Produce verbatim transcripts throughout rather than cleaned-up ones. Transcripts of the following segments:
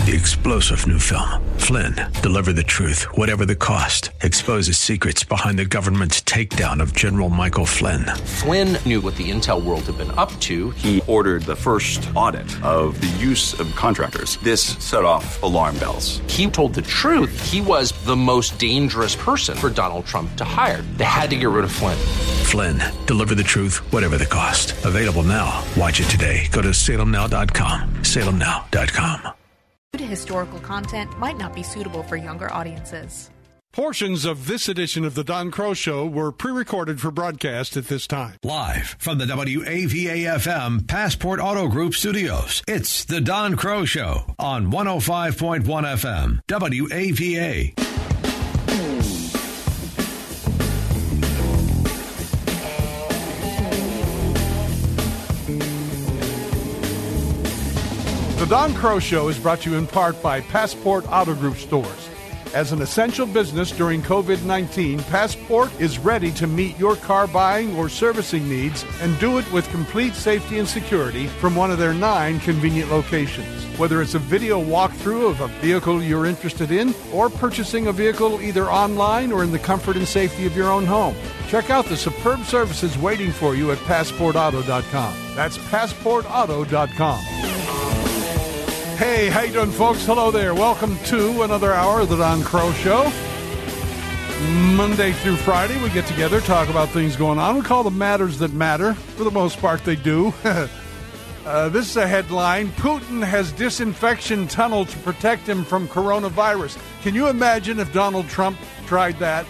The explosive new film, Flynn, deliver the truth, whatever the cost, exposes secrets behind the government's takedown of General Michael Flynn. Flynn knew what the intel world had been up to. He ordered the first audit of the use of contractors. This set off alarm bells. He told the truth. He was the most dangerous person for Donald Trump to hire. They had to get rid of Flynn. Flynn, deliver the truth, whatever the cost. Available now. Watch it today. Go to salem now dot com. salem now dot com. Historical content might not be suitable for younger audiences. Portions of this edition of The Don Crow Show were pre-recorded for broadcast at this time. Live from the W A V A F M Passport Auto Group studios, it's The Don Crow Show on one oh five point one F M, W A V A. The Don Crow Show is brought to you in part by Passport Auto Group stores. As an essential business during covid nineteen, Passport is ready to meet your car buying or servicing needs and do it with complete safety and security from one of their nine convenient locations. Whether it's a video walkthrough of a vehicle you're interested in or purchasing a vehicle either online or in the comfort and safety of your own home, check out the superb services waiting for you at passport auto dot com. That's passport auto dot com. Hey, how you doing, folks? Hello there. Welcome to another hour of the Don Crow Show. Monday through Friday, we get together, talk about things going on. We call them Matters That Matter. For the most part, they do. uh, this is a headline. Putin has disinfection tunnel to protect him from coronavirus. Can you imagine if Donald Trump tried that?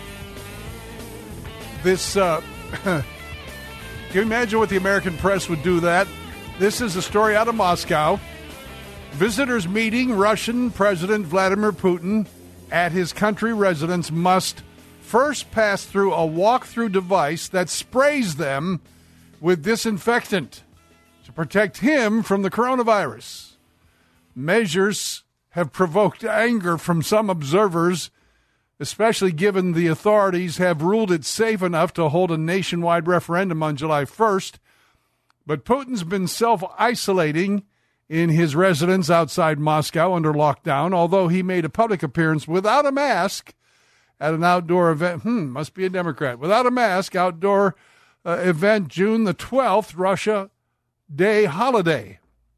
This, uh, can you imagine what the American press would do that? This is a story out of Moscow. Visitors meeting Russian President Vladimir Putin at his country residence must first pass through a walk-through device that sprays them with disinfectant to protect him from the coronavirus. Measures have provoked anger from some observers, especially given the authorities have ruled it safe enough to hold a nationwide referendum on July first. But Putin's been self-isolating in his residence outside Moscow under lockdown, although he made a public appearance without a mask at an outdoor event. Hmm, must be a Democrat. Without a mask, outdoor uh, event June the twelfth, Russia Day holiday.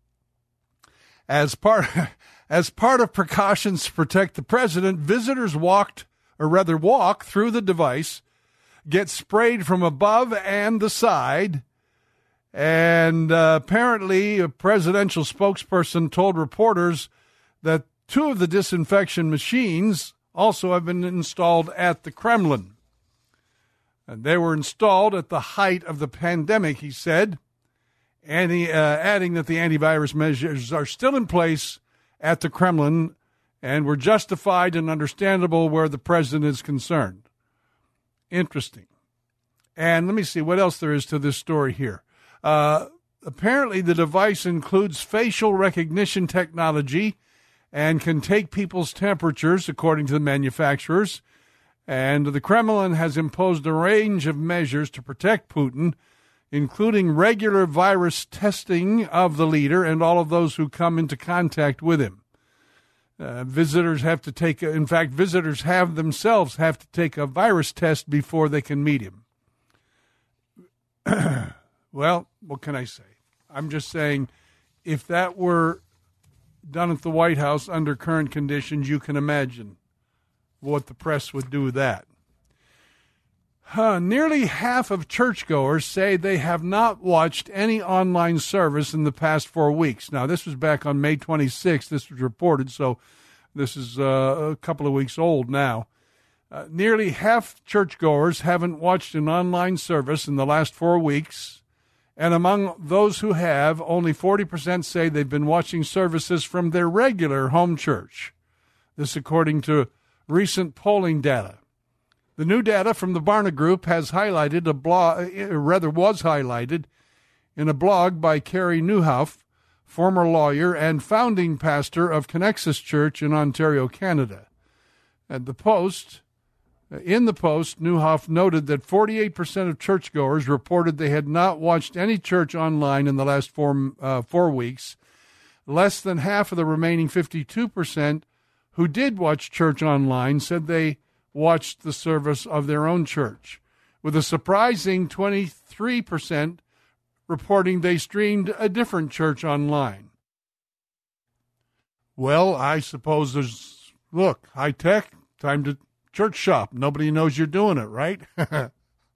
As part, as part of precautions to protect the president, visitors walked, or rather walk through the device, get sprayed from above and the side. And uh, apparently a presidential spokesperson told reporters that two of the disinfection machines also have been installed at the Kremlin. And they were installed at the height of the pandemic, he said, and he, uh, adding that the antivirus measures are still in place at the Kremlin and were justified and understandable where the president is concerned. Interesting. And let me see what else there is to this story here. Uh, apparently, the device includes facial recognition technology and can take people's temperatures, according to the manufacturers. And the Kremlin has imposed a range of measures to protect Putin, including regular virus testing of the leader and all of those who come into contact with him. Uh, visitors have to take, a, in fact, visitors have themselves have to take a virus test before they can meet him. Well, what can I say? I'm just saying, if that were done at the White House under current conditions, you can imagine what the press would do with that. Huh, nearly half of churchgoers say they have not watched any online service in the past four weeks. Now, this was back on May twenty-sixth. This was reported, so this is uh, a couple of weeks old now. Uh, nearly half churchgoers haven't watched an online service in the last four weeks. And among those who have, only forty percent say they've been watching services from their regular home church. This according to recent polling data. The new data from the Barna Group has highlighted a blog, rather was highlighted in a blog by Carrie Nieuwhof, former lawyer and founding pastor of Connexus Church in Ontario, Canada. At the Post, In the Post, Nieuwhof noted that forty-eight percent of churchgoers reported they had not watched any church online in the last four, uh, four weeks. Less than half of the remaining fifty-two percent who did watch church online said they watched the service of their own church, with a surprising twenty-three percent reporting they streamed a different church online. Well, I suppose there's, look, high tech, time to church shop. Nobody knows you're doing it, right? uh,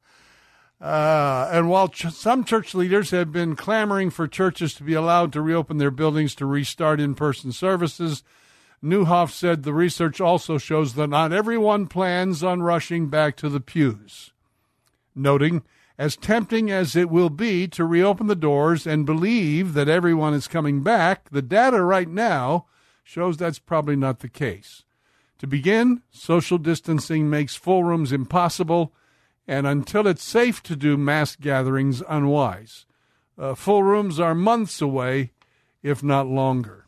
and while ch- some church leaders have been clamoring for churches to be allowed to reopen their buildings to restart in-person services, Neuhoff said the research also shows that not everyone plans on rushing back to the pews, noting, as tempting as it will be to reopen the doors and believe that everyone is coming back, the data right now shows that's probably not the case. To begin, social distancing makes full rooms impossible, and until it's safe to do mass gatherings, unwise. Uh, full rooms are months away, if not longer.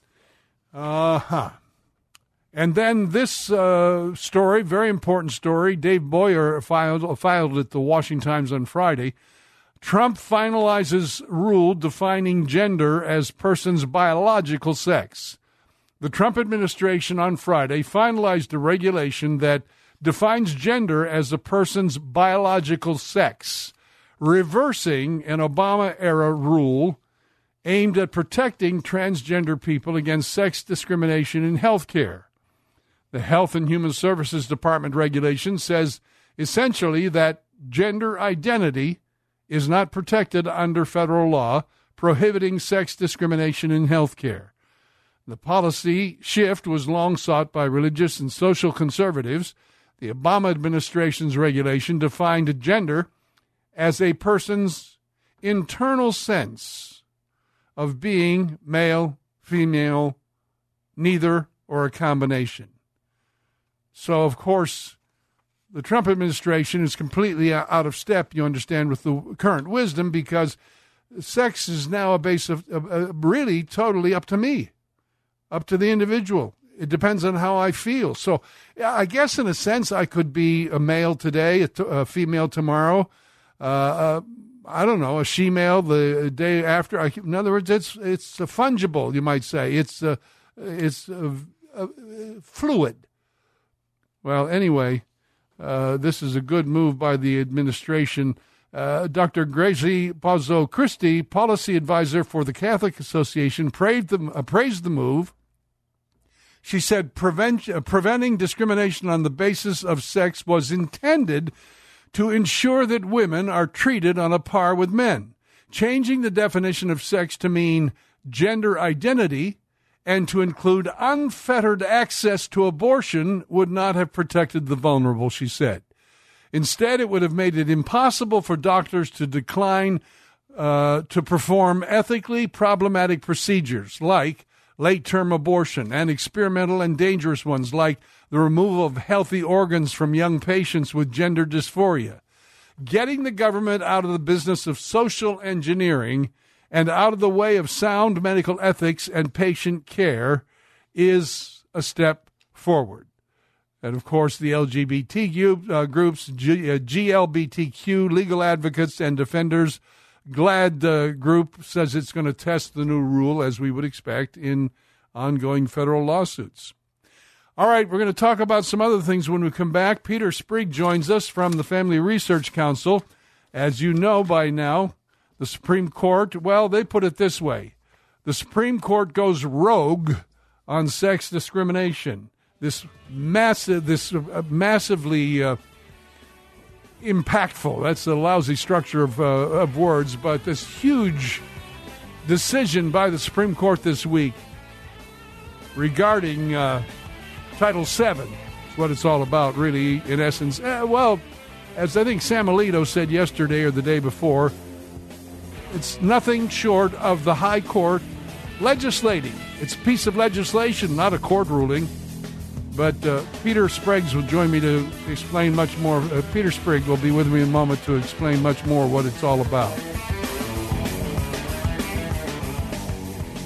Uh-huh. And then this uh, story, very important story, Dave Boyer filed, filed at the Washington Times on Friday. Trump finalizes rule defining gender as person's biological sex. The Trump administration on Friday finalized a regulation that defines gender as a person's biological sex, reversing an Obama-era rule aimed at protecting transgender people against sex discrimination in health care. The Health and Human Services Department regulation says essentially that gender identity is not protected under federal law prohibiting sex discrimination in health care. The policy shift was long sought by religious and social conservatives. The Obama administration's regulation defined gender as a person's internal sense of being male, female, neither, or a combination. So, of course, the Trump administration is completely out of step, you understand, with the current wisdom, because sex is now a base of uh, really totally up to me, up to the individual. It depends on how I feel. So I guess in a sense I could be a male today, a, t- a female tomorrow, uh, uh, I don't know, a she-male the day after. I, in other words, it's it's uh, fungible, you might say. It's uh, it's uh, uh, fluid. Well, anyway, uh, this is a good move by the administration. Uh, Doctor Gracie Pozzo Christie, policy advisor for the Catholic Association, praised the, uh, praised the move. She said prevent, uh, preventing discrimination on the basis of sex was intended to ensure that women are treated on a par with men. Changing the definition of sex to mean gender identity and to include unfettered access to abortion would not have protected the vulnerable, she said. Instead, it would have made it impossible for doctors to decline uh, to perform ethically problematic procedures like late-term abortion and experimental and dangerous ones like the removal of healthy organs from young patients with gender dysphoria. Getting the government out of the business of social engineering and out of the way of sound medical ethics and patient care is a step forward. And, of course, the L G B T Q uh, groups, G, uh, G L B T Q, legal advocates and defenders, GLAAD uh, group says it's going to test the new rule, as we would expect, in ongoing federal lawsuits. All right, we're going to talk about some other things when we come back. Peter Sprigg joins us from the Family Research Council. As you know by now, the Supreme Court, well, they put it this way. The Supreme Court goes rogue on sex discrimination. This massive, this uh, massively uh, impactful, that's a lousy structure of, uh, of words, but this huge decision by the Supreme Court this week regarding uh, Title seven is what it's all about, really, in essence. Uh, well, as I think Sam Alito said yesterday or the day before, it's nothing short of the High Court legislating. It's a piece of legislation, not a court ruling. But uh, Peter Spriggs will join me to explain much more. Uh, Peter Sprigg will be with me in a moment to explain much more what it's all about. A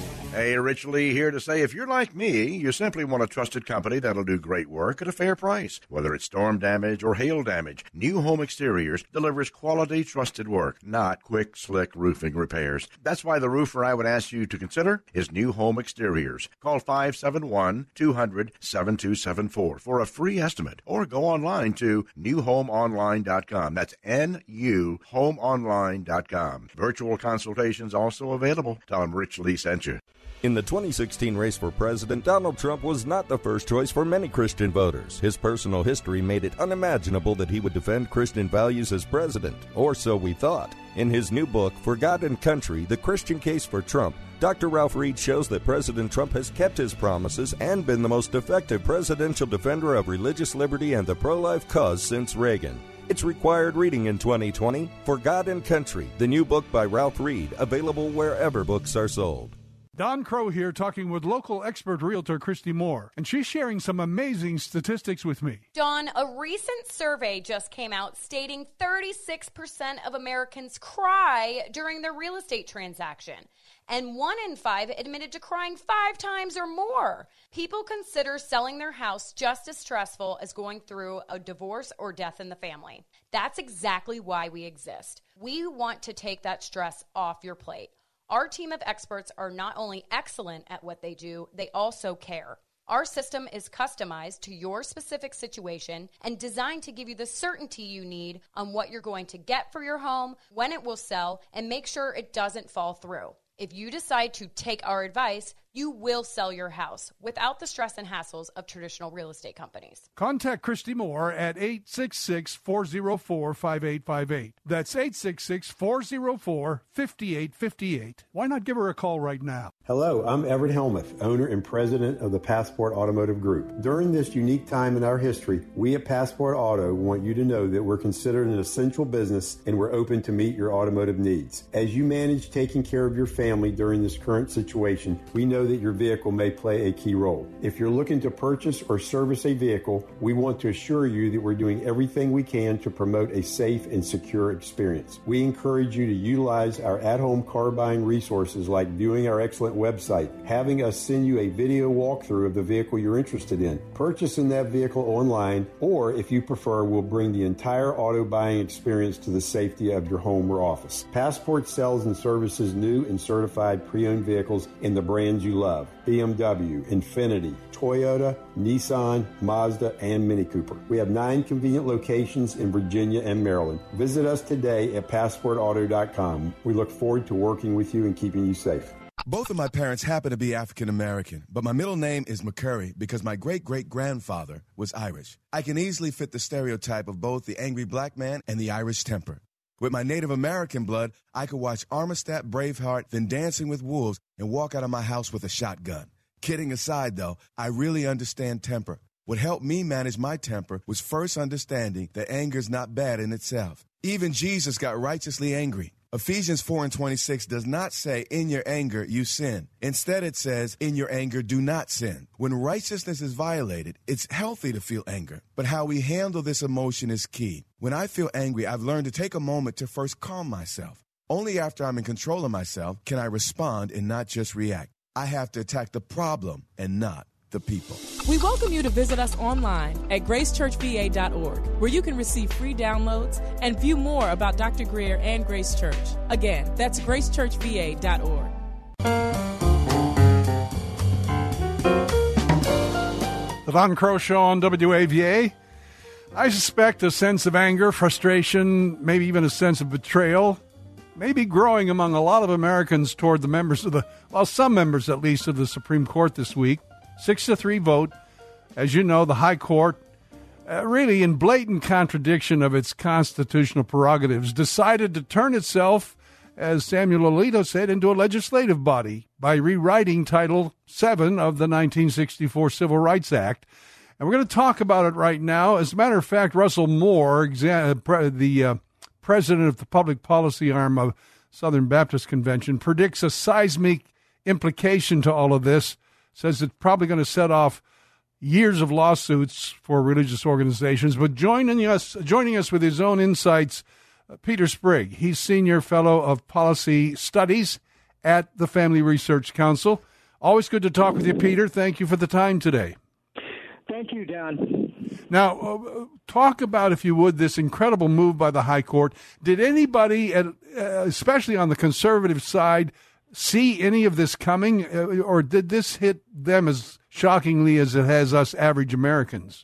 Hey, Rich Lee here to say if you're like me, you simply want a trusted company that'll do great work at a fair price. Whether it's storm damage or hail damage, New Home Exteriors delivers quality, trusted work, not quick, slick roofing repairs. That's why the roofer I would ask you to consider is New Home Exteriors. Call five seven one, two hundred, seven two seven four for a free estimate or go online to new home online dot com. That's N U home online dot com. Virtual consultations also available. Tell them Rich Lee sent you. In the twenty sixteen race for president, Donald Trump was not the first choice for many Christian voters. His personal history made it unimaginable that he would defend Christian values as president, or so we thought. In his new book, For God and Country, The Christian Case for Trump, Doctor Ralph Reed shows that President Trump has kept his promises and been the most effective presidential defender of religious liberty and the pro-life cause since Reagan. It's required reading in twenty twenty. For God and Country, the new book by Ralph Reed, available wherever books are sold. Don Crow here talking with local expert realtor Christy Moore, and she's sharing some amazing statistics with me. Don, a recent survey just came out stating thirty-six percent of Americans cry during their real estate transaction, and one in five admitted to crying five times or more. People consider selling their house just as stressful as going through a divorce or death in the family. That's exactly why we exist. We want to take that stress off your plate. Our team of experts are not only excellent at what they do, they also care. Our system is customized to your specific situation and designed to give you the certainty you need on what you're going to get for your home, when it will sell, and make sure it doesn't fall through. If you decide to take our advice, you will sell your house without the stress and hassles of traditional real estate companies. Contact Christy Moore at eight six six, four oh four, five eight five eight. That's eight six six, four oh four, five eight five eight. Why not give her a call right now? Hello, I'm Everett Helmuth, owner and president of the Passport Automotive Group. During this unique time in our history, we at Passport Auto want you to know that we're considered an essential business and we're open to meet your automotive needs. As you manage taking care of your family during this current situation, we know that your vehicle may play a key role. If you're looking to purchase or service a vehicle, we want to assure you that we're doing everything we can to promote a safe and secure experience. We encourage you to utilize our at-home car buying resources like viewing our excellent website, having us send you a video walkthrough of the vehicle you're interested in, purchasing that vehicle online, or if you prefer, we'll bring the entire auto buying experience to the safety of your home or office. Passport sells and services new and certified pre-owned vehicles in the brands you love: B M W, Infiniti, Toyota, Nissan, Mazda, and Mini Cooper. We have nine convenient locations in Virginia and Maryland. Visit us today at passport auto dot com. We look forward to working with you and keeping you safe. Both of my parents happen to be African American, but my middle name is McCurry because my great-great-grandfather was Irish. I can easily fit the stereotype of both the angry black man and the Irish temper. With my Native American blood, I could watch Armistead Braveheart, then Dancing with Wolves, and walk out of my house with a shotgun. Kidding aside, though, I really understand temper. What helped me manage my temper was first understanding that anger is not bad in itself. Even Jesus got righteously angry. Ephesians four and twenty-six does not say, in your anger, you sin. Instead, it says, in your anger, do not sin. When righteousness is violated, it's healthy to feel anger. But how we handle this emotion is key. When I feel angry, I've learned to take a moment to first calm myself. Only after I'm in control of myself can I respond and not just react. I have to attack the problem and not the people. We welcome you to visit us online at grace church v a dot org, where you can receive free downloads and view more about Doctor Greer and Grace Church. Again, that's grace church v a dot org. The Don Crow Show on W A V A. I suspect a sense of anger, frustration, maybe even a sense of betrayal may be growing among a lot of Americans toward the members of the, well, some members at least, of the Supreme Court this week. Six to three vote. As you know, the High Court, uh, really in blatant contradiction of its constitutional prerogatives, decided to turn itself, as Samuel Alito said, into a legislative body by rewriting Title seven of the nineteen sixty-four Civil Rights Act. And we're going to talk about it right now. As a matter of fact, Russell Moore, exa- the uh, president of the public policy arm of Southern Baptist Convention, predicts a seismic implication to all of this. Says it's probably going to set off years of lawsuits for religious organizations. But joining us, joining us with his own insights, uh, Peter Sprigg. He's Senior Fellow of Policy Studies at the Family Research Council. Always good to talk with you, Peter. Thank you for the time today. Thank you, Don. Now, uh, talk about, if you would, this incredible move by the High Court. Did anybody, at, uh, especially on the conservative side, see any of this coming, uh, or did this hit them as shockingly as it has us average Americans?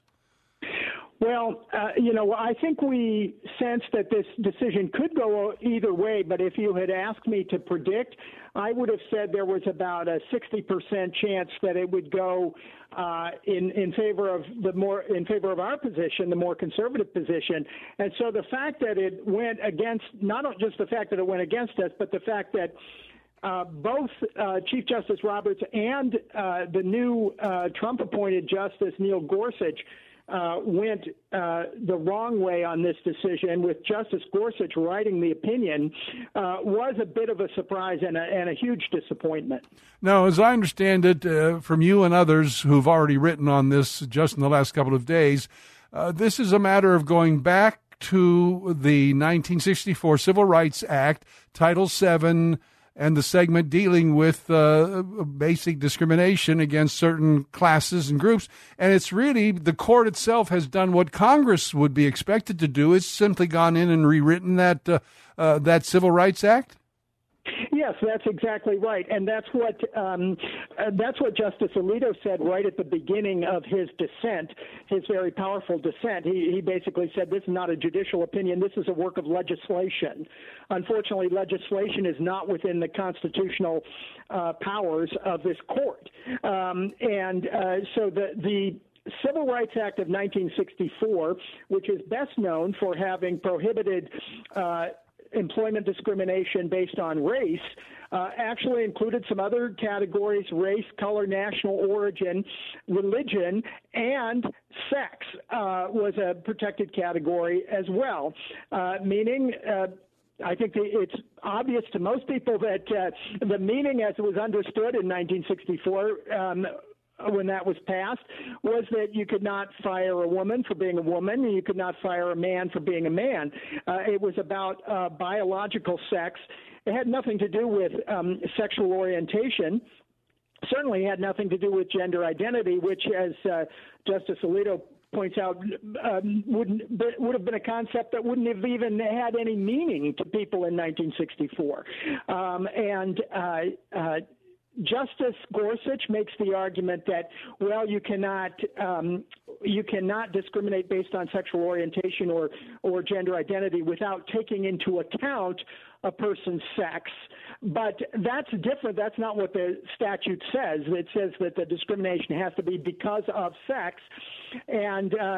Well, uh, you know, I think we sensed that this decision could go either way, but if you had asked me to predict, I would have said there was about a sixty percent chance that it would go uh, in in favor of the more in favor of our position, the more conservative position. And so the fact that it went against, not just the fact that it went against us, but the fact that Uh, both uh, Chief Justice Roberts and uh, the new uh, Trump-appointed Justice Neil Gorsuch uh, went uh, the wrong way on this decision, with Justice Gorsuch writing the opinion, uh, was a bit of a surprise and a, and a huge disappointment. Now, as I understand it, uh, from you and others who've already written on this just in the last couple of days, uh, this is a matter of going back to the nineteen sixty-four Civil Rights Act, Title seven, and the segment dealing with uh, basic discrimination against certain classes and groups. And it's really, the court itself has done what Congress would be expected to do. It's simply gone in and rewritten that uh, uh, that Civil Rights Act. Yes, that's exactly right, and that's what um, uh, that's what Justice Alito said right at the beginning of his dissent, his very powerful dissent. He, he basically said, "This is not a judicial opinion. This is a work of legislation." Unfortunately, legislation is not within the constitutional uh, powers of this court, um, and uh, so the the. Civil Rights Act of nineteen sixty-four, which is best known for having prohibited uh, employment discrimination based on race, uh, actually included some other categories: race, color, national origin, religion, and sex uh, was a protected category as well, uh, meaning uh, I think it's obvious to most people that uh, the meaning as it was understood in nineteen sixty-four um, when that was passed was that you could not fire a woman for being a woman, and you could not fire a man for being a man. Uh, it was about uh, biological sex. It had nothing to do with um, sexual orientation. Certainly had nothing to do with gender identity, which, as uh, Justice Alito points out, um, wouldn't would have been a concept that wouldn't have even had any meaning to people in nineteen sixty-four. Um, and uh, uh, Justice Gorsuch makes the argument that, well, you cannot um, you cannot discriminate based on sexual orientation or or gender identity without taking into account a person's sex. But that's different. That's not what the statute says. It says that the discrimination has to be because of sex, and uh,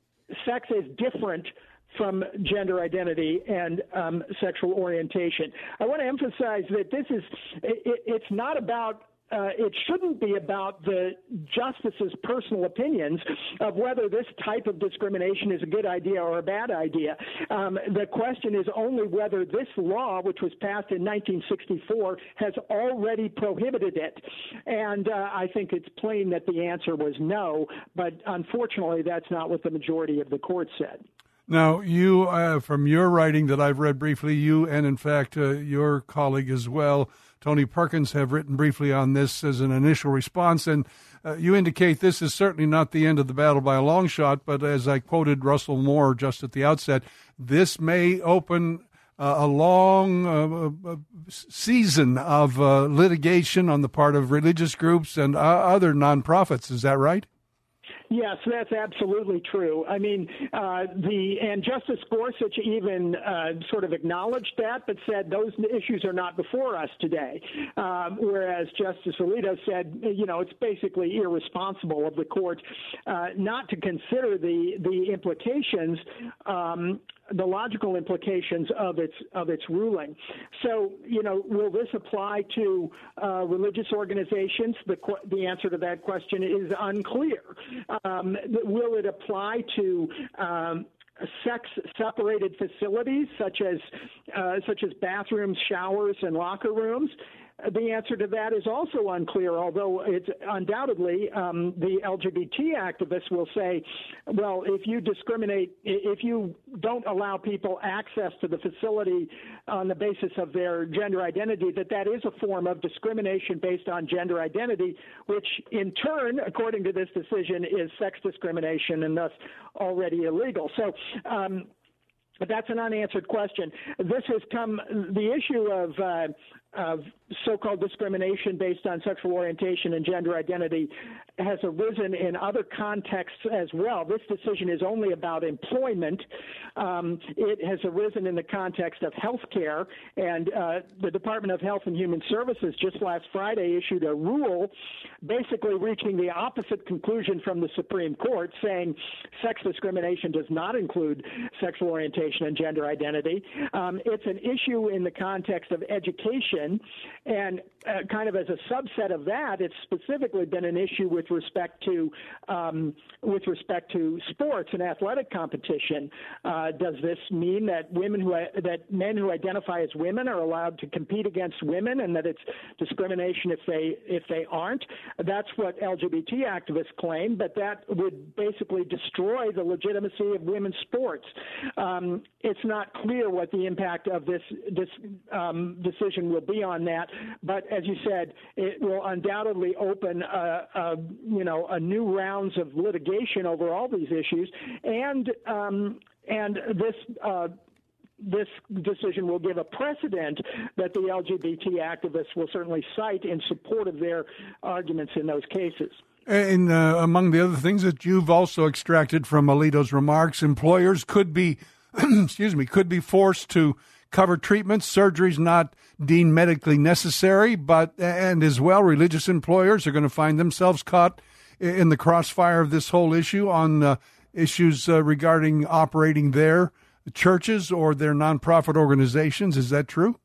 sex is different from gender identity and um, sexual orientation. I want to emphasize that this is, it, it's not about, uh, it shouldn't be about the justice's personal opinions of whether this type of discrimination is a good idea or a bad idea. Um, the question is only whether this law, which was passed in nineteen sixty-four, has already prohibited it. And uh, I think it's plain that the answer was no, but unfortunately that's not what the majority of the court said. Now, you, uh, from your writing that I've read briefly, you and, in fact, uh, your colleague as well, Tony Perkins, have written briefly on this as an initial response, and uh, you indicate this is certainly not the end of the battle by a long shot, but as I quoted Russell Moore just at the outset, this may open uh, a long uh, uh, season of uh, litigation on the part of religious groups and uh, other nonprofits. Is that right? Yes, that's absolutely true. I mean, uh, the and Justice Gorsuch even uh, sort of acknowledged that, but said those issues are not before us today. Um, whereas Justice Alito said, you know, it's basically irresponsible of the court uh, not to consider the the implications. Um, the logical implications of its of its ruling. So, you know, will this apply to uh, religious organizations? The the answer to that question is unclear. Um, will it apply to um, sex-separated facilities such as uh, such as bathrooms, showers, and locker rooms? the answer to that is also unclear, although it's undoubtedly um, the L G B T activists will say, well, if you discriminate, if you don't allow people access to the facility on the basis of their gender identity, that that is a form of discrimination based on gender identity, which in turn, according to this decision, is sex discrimination and thus already illegal. So um, but that's an unanswered question. This has come, the issue of, uh, of so-called discrimination based on sexual orientation and gender identity has arisen in other contexts as well. This decision is only about employment. Um, it has arisen in the context of health care, and uh, the Department of Health and Human Services just last Friday issued a rule basically reaching the opposite conclusion from the Supreme Court, saying sex discrimination does not include sexual orientation and gender identity. Um, it's an issue in the context of education, and uh, kind of as a subset of that, it's specifically been an issue with respect to um, with respect to sports and athletic competition. Uh, does this mean that women who that men who identify as women are allowed to compete against women, and that it's discrimination if they if they aren't? That's what L G B T activists claim, but that would basically destroy the legitimacy of women's sports. Um, it's not clear what the impact of this this um, decision will be on that, but as you said, it will undoubtedly open a, a you know a new rounds of litigation over all these issues, and um, and this. Uh, This decision will give a precedent that the L G B T activists will certainly cite in support of their arguments in those cases. And uh, among the other things that you've also extracted from Alito's remarks, employers could be, excuse me, could be forced to cover treatments, surgeries not deemed medically necessary, but and as well, religious employers are going to find themselves caught in the crossfire of this whole issue on uh, issues uh, regarding operating their churches or their nonprofit organizations. Is that true?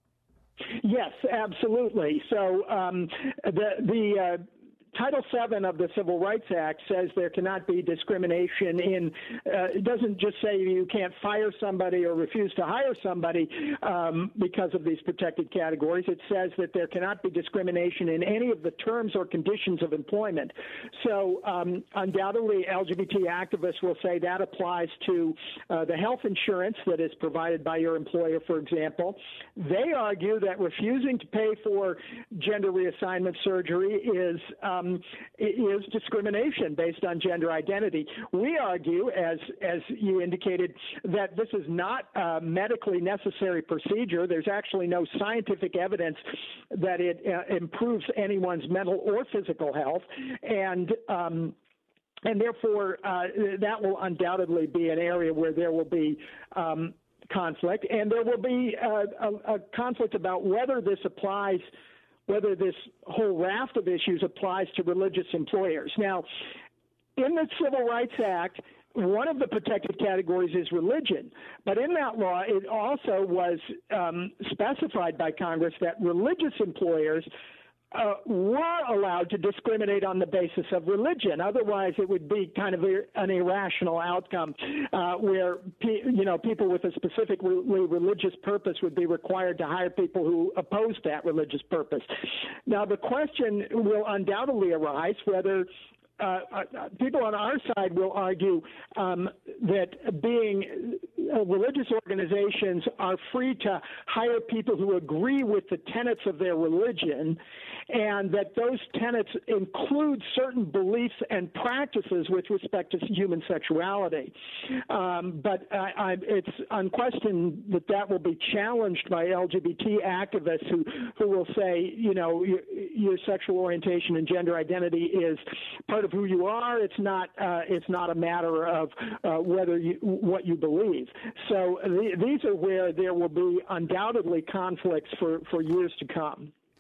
Yes, absolutely. So um, the the uh, Title seven of the Civil Rights Act says there cannot be discrimination in, uh, it doesn't just say you can't fire somebody or refuse to hire somebody um, because of these protected categories. It says that there cannot be discrimination in any of the terms or conditions of employment. So um, undoubtedly, L G B T activists will say that applies to uh, the health insurance that is provided by your employer, for example. They argue that refusing to pay for gender reassignment surgery is um, Um, is discrimination based on gender identity. We argue, as as you indicated, that this is not a medically necessary procedure. There's actually no scientific evidence that it uh, improves anyone's mental or physical health, and um, and therefore uh, that will undoubtedly be an area where there will be um, conflict, and there will be uh, a, a conflict about whether this applies. whether this whole raft of issues applies to religious employers. Now, in the Civil Rights Act, one of the protected categories is religion, but in that law, it also was um, specified by Congress that religious employers Uh, were allowed to discriminate on the basis of religion. Otherwise, it would be kind of a, an irrational outcome uh, where pe- you know people with a specifically religious purpose would be required to hire people who oppose that religious purpose. Now, the question will undoubtedly arise whether Uh, uh, people on our side will argue um, that being uh, religious organizations are free to hire people who agree with the tenets of their religion, and that those tenets include certain beliefs and practices with respect to human sexuality. Um, but I, I, it's unquestioned that that will be challenged by L G B T activists who, who will say, you know, your, your sexual orientation and gender identity is part of who you are. It's not. Uh, it's not a matter of uh, whether you, what you believe. So th- these are where there will be undoubtedly conflicts for, for years to come.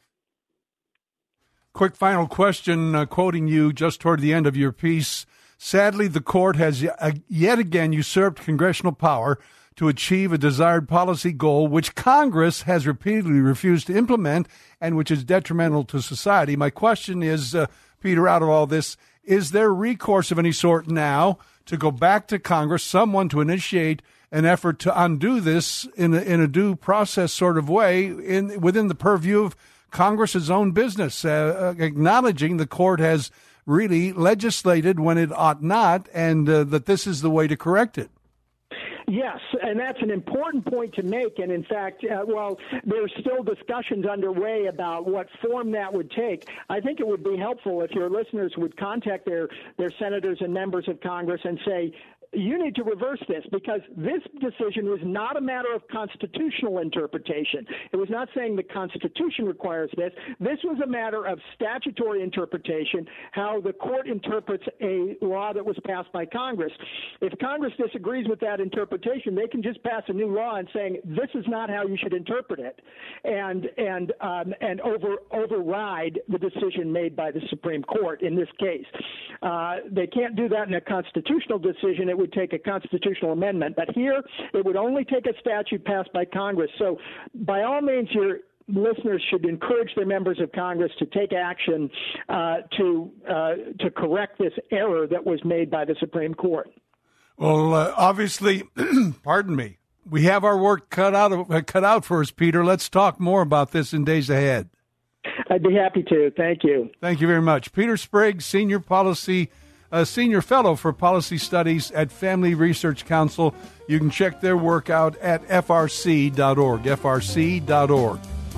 Quick final question, uh, quoting you just toward the end of your piece. Sadly, the court has yet again usurped congressional power to achieve a desired policy goal which Congress has repeatedly refused to implement and which is detrimental to society. My question is, uh, Peter, out of all this, is there recourse of any sort now to go back to Congress, someone to initiate an effort to undo this in a, in a due process sort of way in within the purview of Congress's own business, uh, acknowledging the court has really legislated when it ought not, and uh, that this is the way to correct it. Yes, and that's an important point to make. And in fact, uh, while there's still discussions underway about what form that would take, I think it would be helpful if your listeners would contact their, their senators and members of Congress and say, you need to reverse this, because this decision was not a matter of constitutional interpretation. It was not saying the Constitution requires this. This was a matter of statutory interpretation, how the court interprets a law that was passed by Congress. If Congress disagrees with that interpretation, they can just pass a new law and saying this is not how you should interpret it, and and um, and over override the decision made by the Supreme Court in this case. Uh, they can't do that in a constitutional decision. It would take a constitutional amendment. But here, it would only take a statute passed by Congress. So by all means, your listeners should encourage their members of Congress to take action uh, to uh, to correct this error that was made by the Supreme Court. Well, uh, obviously, pardon me, we have our work cut out of, uh, cut out for us, Peter. Let's talk more about this in days ahead. I'd be happy to. Thank you. Thank you very much. Peter Sprigg, Senior Policy A Senior Fellow for Policy Studies at Family Research Council. You can check their work out at F R C dot org, F R C dot org.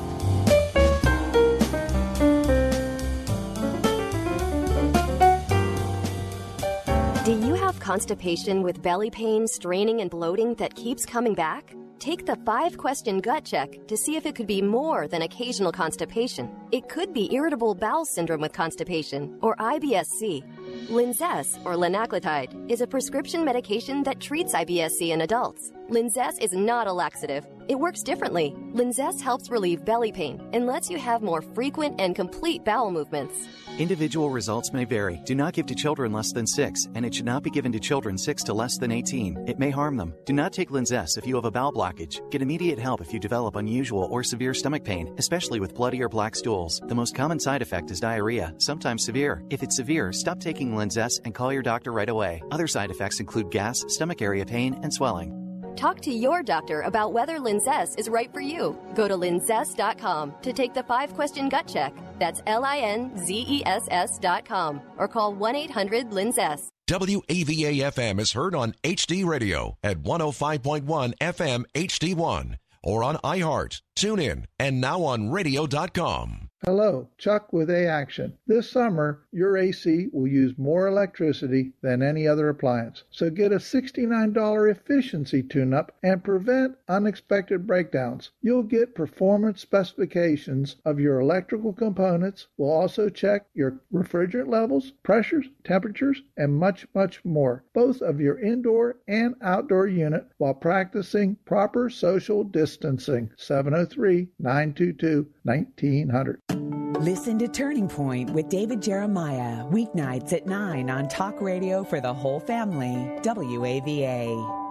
Do you have constipation with belly pain, straining, and bloating that keeps coming back? Take the five-question gut check to see if it could be more than occasional constipation. It could be irritable bowel syndrome with constipation, or I B S C. Linzess, or linaclotide, is a prescription medication that treats I B S C in adults. Linzess is not a laxative. It works differently. Linzess helps relieve belly pain and lets you have more frequent and complete bowel movements. Individual results may vary. Do not give to children less than six, and it should not be given to children six to less than eighteen. It may harm them. Do not take Linzess if you have a bowel blockage. Get immediate help if you develop unusual or severe stomach pain, especially with bloody or black stools. The most common side effect is diarrhea, sometimes severe. If it's severe, stop taking Linzess and call your doctor right away. Other side effects include gas, stomach area pain, and swelling. Talk to your doctor about whether Linzess is right for you. Go to linzess dot com to take the five-question gut check. That's L I N Z E S S dot com. Or call one eight hundred linzess. W A V A F M is heard on H D Radio at one oh five point one F M H D one. Or on iHeart, TuneIn, and now on radio dot com. Hello, Chuck with A-Action. This summer, your A C will use more electricity than any other appliance. So get a sixty-nine dollars efficiency tune-up and prevent unexpected breakdowns. You'll get performance specifications of your electrical components. We'll also check your refrigerant levels, pressures, temperatures, and much, much more, both of your indoor and outdoor unit, while practicing proper social distancing. seven oh three, nine two two, nineteen hundred. Listen to Turning Point with David Jeremiah, weeknights at nine on Talk Radio for the whole family, W A V A.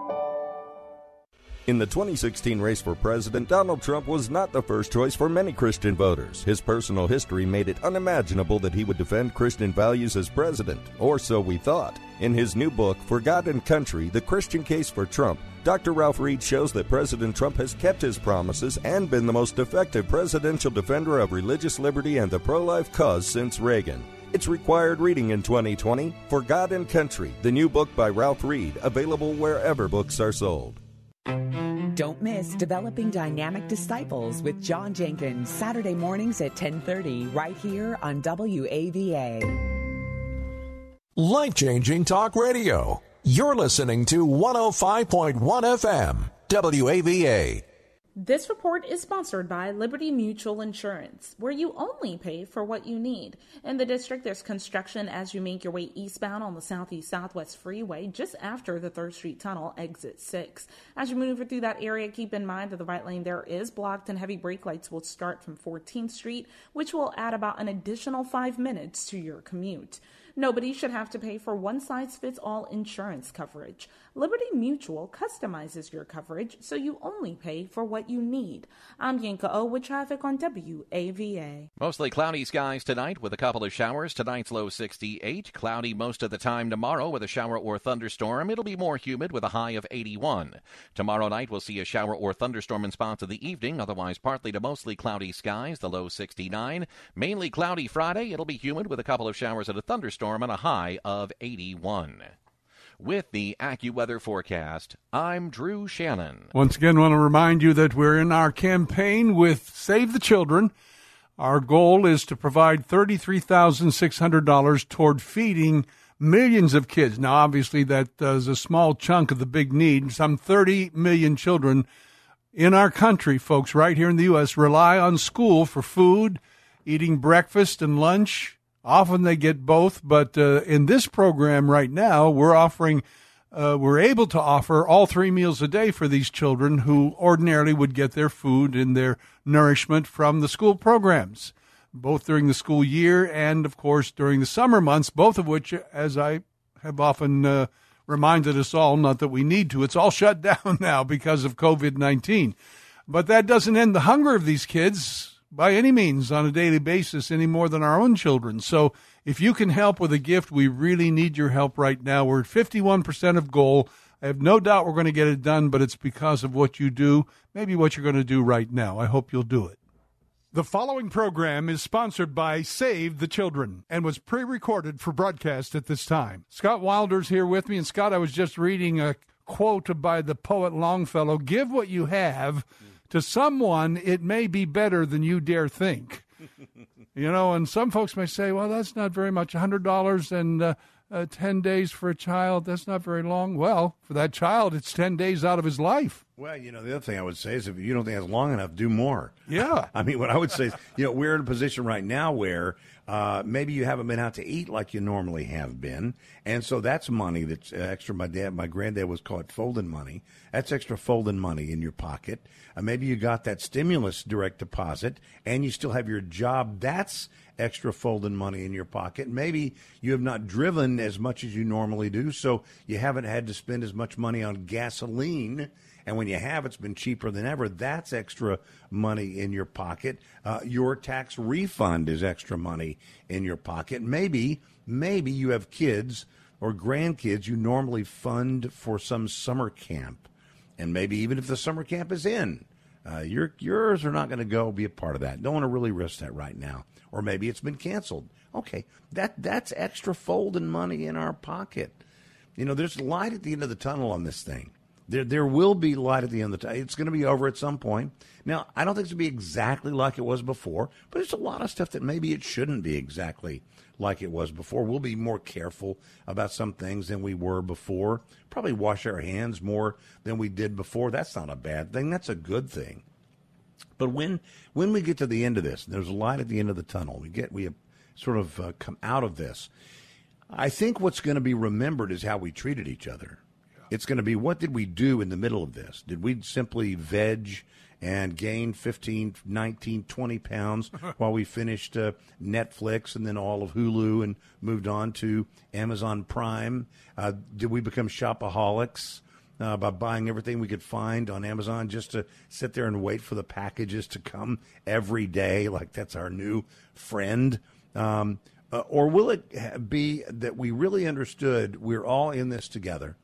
In the twenty sixteen race for president, Donald Trump was not the first choice for many Christian voters. His personal history made it unimaginable that he would defend Christian values as president, or so we thought. In his new book, For God and Country, The Christian Case for Trump, Doctor Ralph Reed shows that President Trump has kept his promises and been the most effective presidential defender of religious liberty and the pro-life cause since Reagan. It's required reading in twenty twenty. For God and Country, the new book by Ralph Reed, available wherever books are sold. Don't miss Developing Dynamic Disciples with John Jenkins, Saturday mornings at ten thirty, right here on W A V A. Life-changing talk radio. You're listening to one oh five point one F M, W A V A. This report is sponsored by Liberty Mutual Insurance, where you only pay for what you need. In the district, there's construction as you make your way eastbound on the Southeast Southwest Freeway, just after the third Street Tunnel, exit six. As you maneuver through that area, keep in mind that the right lane there is blocked and heavy brake lights will start from fourteenth Street, which will add about an additional five minutes to your commute. Nobody should have to pay for one-size-fits-all insurance coverage. Liberty Mutual customizes your coverage so you only pay for what you need. I'm Yinka O with traffic on W A V A. Mostly cloudy skies tonight with a couple of showers. Tonight's low sixty-eight. Cloudy most of the time tomorrow with a shower or thunderstorm. It'll be more humid with a high of eighty-one. Tomorrow night we'll see a shower or thunderstorm in spots of the evening. Otherwise partly to mostly cloudy skies. The low sixty-nine. Mainly cloudy Friday. It'll be humid with a couple of showers and a thunderstorm and a high of eighty-one. With the AccuWeather forecast, I'm Drew Shannon. Once again, I want to remind you that we're in our campaign with Save the Children. Our goal is to provide thirty-three thousand six hundred dollars toward feeding millions of kids. Now, obviously, that uh, is a small chunk of the big need. Some thirty million children in our country, folks, right here in the U S, rely on school for food, eating breakfast and lunch. Often they get both, but uh, in this program right now, we're offering, uh, we're able to offer all three meals a day for these children who ordinarily would get their food and their nourishment from the school programs, both during the school year and, of course, during the summer months, both of which, as I have often uh, reminded us all, not that we need to, it's all shut down now because of covid nineteen. But that doesn't end the hunger of these kids by any means on a daily basis any more than our own children. So if you can help with a gift, we really need your help right now. We're at fifty-one percent of goal. I have no doubt we're going to get it done, but it's because of what you do, maybe what you're going to do right now. I hope you'll do it. The following program is sponsored by Save the Children and was pre-recorded for broadcast at this time. Scott Wilder's here with me. And Scott, I was just reading a quote by the poet Longfellow, "Give what you have to someone, it may be better than you dare think." You know, and some folks may say, well, that's not very much. one hundred dollars and uh, uh, ten days for a child, that's not very long. Well, for that child, it's ten days out of his life. Well, you know, the other thing I would say is if you don't think that's long enough, do more. Yeah. I mean, what I would say is, you know, we're in a position right now where uh, maybe you haven't been out to eat like you normally have been. And so that's money that's extra. My dad, my granddad was called folding money. That's extra folding money in your pocket. Uh, maybe you got that stimulus direct deposit and you still have your job. That's extra folding money in your pocket. Maybe you have not driven as much as you normally do, so you haven't had to spend as much money on gasoline. And when you have, it's been cheaper than ever. That's extra money in your pocket. Uh, your tax refund is extra money in your pocket. Maybe, maybe you have kids or grandkids you normally fund for some summer camp. And maybe even if the summer camp is in, uh, your, yours are not going to go be a part of that. Don't want to really risk that right now. Or maybe it's been canceled. Okay, that that's extra folding money in our pocket. You know, there's light at the end of the tunnel on this thing. There there will be light at the end of the tunnel. It's going to be over at some point. Now, I don't think it's going to be exactly like it was before, but there's a lot of stuff that maybe it shouldn't be exactly like it was before. We'll be more careful about some things than we were before. Probably wash our hands more than we did before. That's not a bad thing. That's a good thing. But when when we get to the end of this, there's a light at the end of the tunnel. We get we have sort of uh, come out of this. I think what's going to be remembered is how we treated each other. It's going to be, what did we do in the middle of this? Did we simply veg and gain fifteen, nineteen, twenty pounds while we finished uh, Netflix and then all of Hulu and moved on to Amazon Prime? Uh, did we become shopaholics uh, by buying everything we could find on Amazon just to sit there and wait for the packages to come every day? Like that's our new friend. Um, uh, or will it be that we really understood we're all in this together?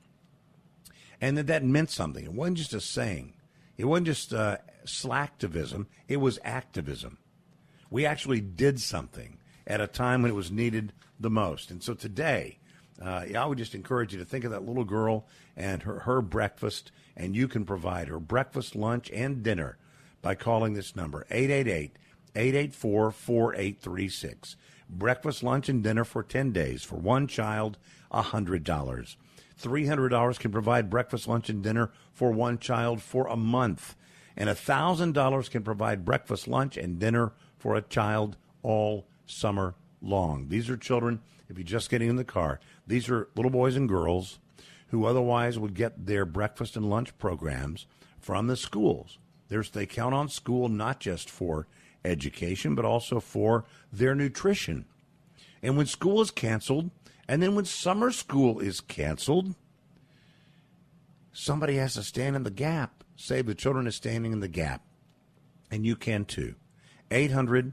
And that that meant something. It wasn't just a saying. It wasn't just uh, slacktivism. It was activism. We actually did something at a time when it was needed the most. And so today, uh, I would just encourage you to think of that little girl and her, her breakfast, and you can provide her breakfast, lunch, and dinner by calling this number, eight eight eight, eight eight four, four eight three six. Breakfast, lunch, and dinner for ten days. For one child, one hundred dollars. three hundred dollars can provide breakfast, lunch, and dinner for one child for a month. And one thousand dollars can provide breakfast, lunch, and dinner for a child all summer long. These are children, if you're just getting in the car, these are little boys and girls who otherwise would get their breakfast and lunch programs from the schools. There's, they count on school not just for education, but also for their nutrition. And when school is canceled, And then when summer school is canceled, somebody has to stand in the gap. Save the Children is standing in the gap. And you can too. eight hundred,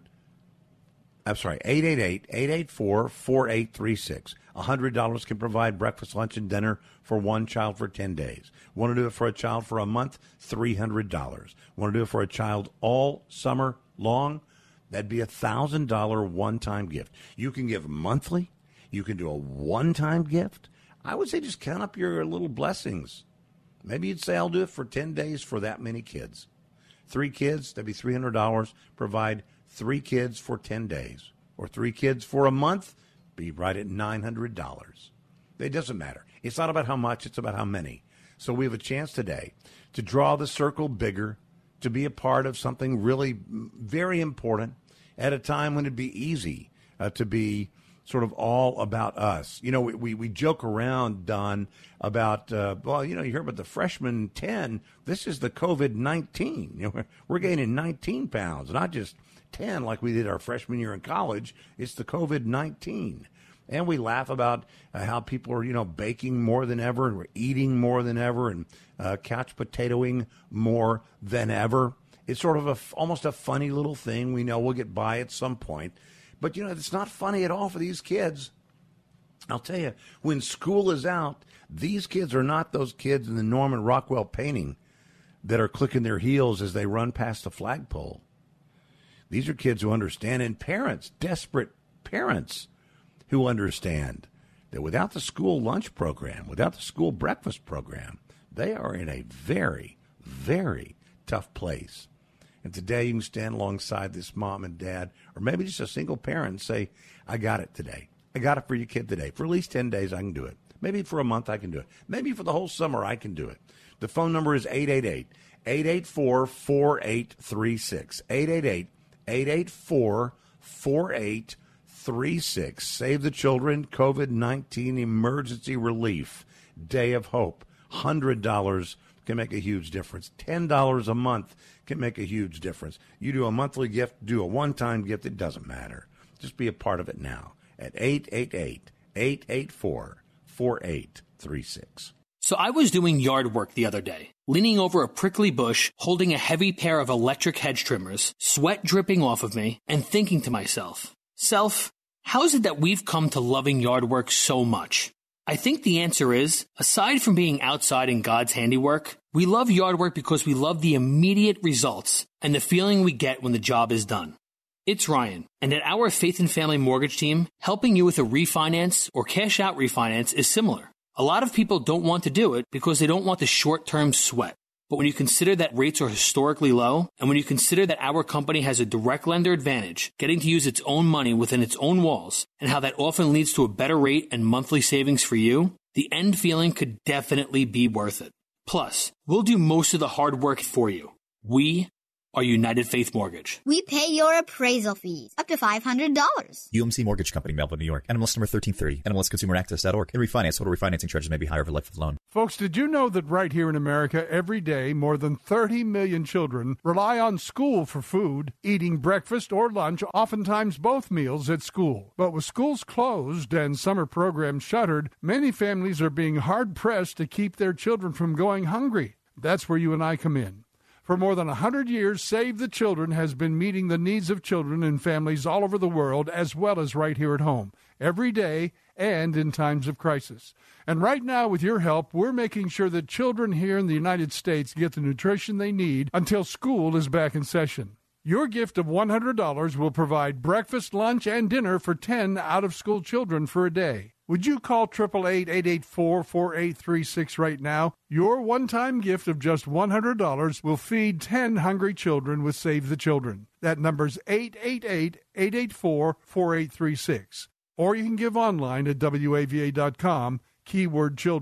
I'm sorry, eight eight eight, eight eight four, four eight three six. one hundred dollars can provide breakfast, lunch, and dinner for one child for ten days. Want to do it for a child for a month? three hundred dollars. Want to do it for a child all summer long? That'd be a one thousand dollars one-time gift. You can give monthly. You can do a one-time gift. I would say just count up your little blessings. Maybe you'd say, I'll do it for ten days for that many kids. Three kids, that'd be three hundred dollars. Provide three kids for ten days. Or three kids for a month, be right at nine hundred dollars. It doesn't matter. It's not about how much, it's about how many. So we have a chance today to draw the circle bigger, to be a part of something really very important at a time when it'd be easy uh, to be sort of all about us. You know, we, we, we joke around, Don, about, uh, well, you know, you hear about the freshman ten. This is the COVID nineteen. You know, we're, we're gaining nineteen pounds, not just ten like we did our freshman year in college. It's the COVID nineteen. And we laugh about uh, how people are, you know, baking more than ever, and we're eating more than ever, and uh, couch potatoing more than ever. It's sort of a, almost a funny little thing. We know we'll get by at some point. But, you know, it's not funny at all for these kids. I'll tell you, when school is out, these kids are not those kids in the Norman Rockwell painting that are clicking their heels as they run past the flagpole. These are kids who understand, and parents, desperate parents, who understand that without the school lunch program, without the school breakfast program, they are in a very, very tough place. And today you can stand alongside this mom and dad, or maybe just a single parent, and say, I got it today. I got it for your kid today. For at least ten days, I can do it. Maybe for a month, I can do it. Maybe for the whole summer, I can do it. The phone number is eight eight eight, eight eight four, four eight three six. eight eight eight, eight eight four, four eight three six. Save the Children, COVID nineteen Emergency Relief, Day of Hope. one hundred dollars can make a huge difference. ten dollars a month can make a huge difference. You do a monthly gift, do a one-time gift, it doesn't matter. Just be a part of it now at eight eight eight, eight eight four, four eight three six. So I was doing yard work the other day, leaning over a prickly bush, holding a heavy pair of electric hedge trimmers, sweat dripping off of me, and thinking to myself, Self, how is it that we've come to loving yard work so much? I think the answer is, aside from being outside in God's handiwork, we love yard work because we love the immediate results and the feeling we get when the job is done. It's Ryan, and at our Faith and Family Mortgage team, helping you with a refinance or cash out refinance is similar. A lot of people don't want to do it because they don't want the short-term sweat. But when you consider that rates are historically low, and when you consider that our company has a direct lender advantage, getting to use its own money within its own walls, and how that often leads to a better rate and monthly savings for you, the end feeling could definitely be worth it. Plus, we'll do most of the hard work for you. We are United Faith Mortgage. We pay your appraisal fees, up to five hundred dollars. U M C Mortgage Company, Melville, New York. N M L S number thirteen thirty. N M L S consumer access dot org. In refinance, total refinancing charges may be higher over life of the loan. Folks, did you know that right here in America, every day, more than thirty million children rely on school for food, eating breakfast or lunch, oftentimes both meals at school. But with schools closed and summer programs shuttered, many families are being hard-pressed to keep their children from going hungry. That's where you and I come in. For more than one hundred years, Save the Children has been meeting the needs of children and families all over the world, as well as right here at home, every day and in times of crisis. And right now, with your help, we're making sure that children here in the United States get the nutrition they need until school is back in session. Your gift of one hundred dollars will provide breakfast, lunch, and dinner for ten out-of-school children for a day. Would you call eight eight eight, eight eight four, four eight three six right now? Your one-time gift of just one hundred dollars will feed ten hungry children with Save the Children. That number's eight eight eight, eight eight four, four eight three six. Or you can give online at W A V A dot com, keyword children.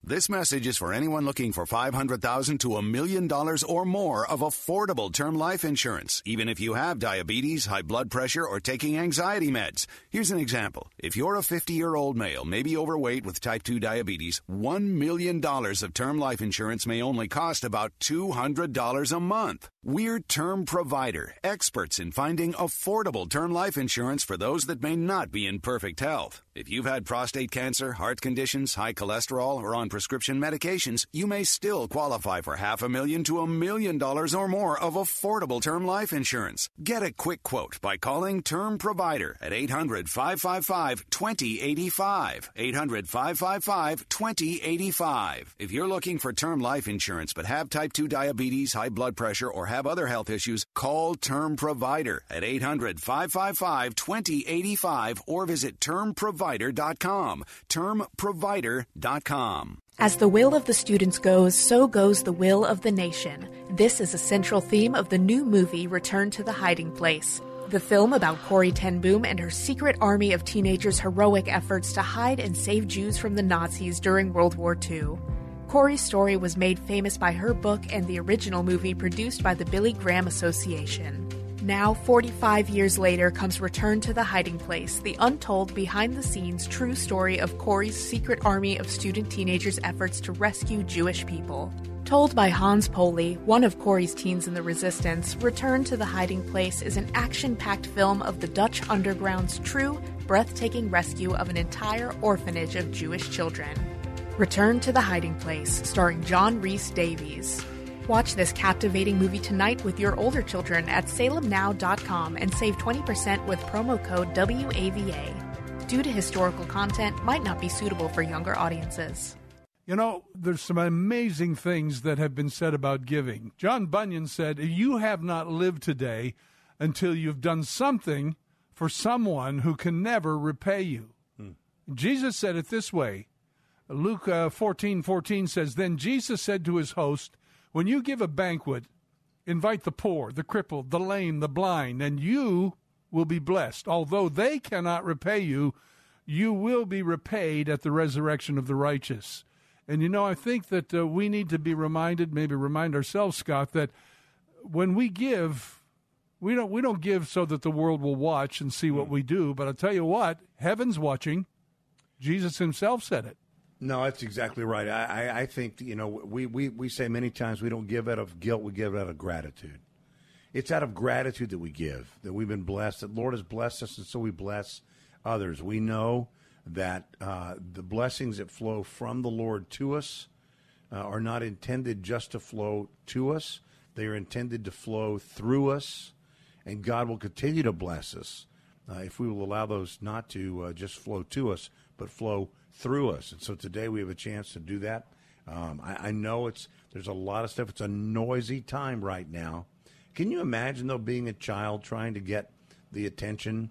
This message is for anyone looking for five hundred thousand dollars to a million dollars or more of affordable term life insurance, even if you have diabetes, high blood pressure, or taking anxiety meds. Here's an example. If you're a fifty-year-old male, maybe overweight with type two diabetes, one million dollars of term life insurance may only cost about two hundred dollars a month. We're Term Provider, experts in finding affordable term life insurance for those that may not be in perfect health. If you've had prostate cancer, heart conditions, high cholesterol, or on prescription medications, you may still qualify for half a million to a million dollars or more of affordable term life insurance. Get a quick quote by calling Term Provider at eight hundred, five five five, two zero eight five. eight hundred, five five five, two zero eight five. If you're looking for term life insurance but have type two diabetes, high blood pressure, or have other health issues, call Term Provider at eight hundred, five five five, two zero eight five or visit term provider dot com. term provider dot com. As the will of the students goes, so goes the will of the nation. This is a central theme of the new movie Return to the Hiding Place. The film about Corrie ten Boom and her secret army of teenagers' heroic efforts to hide and save Jews from the Nazis during World War Two. Corrie's story was made famous by her book and the original movie produced by the Billy Graham Association. Now, forty-five years later, comes Return to the Hiding Place, the untold, behind-the-scenes, true story of Corrie's secret army of student teenagers' efforts to rescue Jewish people. Told by Hans Poley, one of Corrie's teens in the Resistance, Return to the Hiding Place is an action-packed film of the Dutch underground's true, breathtaking rescue of an entire orphanage of Jewish children. Return to the Hiding Place, starring John Rhys Davies. Watch this captivating movie tonight with your older children at salem now dot com and save twenty percent with promo code W A V A. Due to historical content, might not be suitable for younger audiences. You know, there's some amazing things that have been said about giving. John Bunyan said, you have not lived today until you've done something for someone who can never repay you. Hmm. Jesus said it this way. Luke uh, fourteen fourteen says, Then Jesus said to his host, when you give a banquet, invite the poor, the crippled, the lame, the blind, and you will be blessed. Although they cannot repay you, you will be repaid at the resurrection of the righteous. And, you know, I think that uh, we need to be reminded, maybe remind ourselves, Scott, that when we give, we don't we don't give so that the world will watch and see what we do. But I'll tell you what, heaven's watching. Jesus himself said it. No, that's exactly right. I, I, I think, you know, we, we, we say many times we don't give out of guilt, we give out of gratitude. It's out of gratitude that we give, that we've been blessed, that Lord has blessed us, and so we bless others. We know that uh, the blessings that flow from the Lord to us uh, are not intended just to flow to us. They are intended to flow through us, and God will continue to bless us uh, if we will allow those not to uh, just flow to us, but flow through us. And so today we have a chance to do that. Um, I, I know it's there's a lot of stuff. It's a noisy time right now. Can you imagine, though, being a child trying to get the attention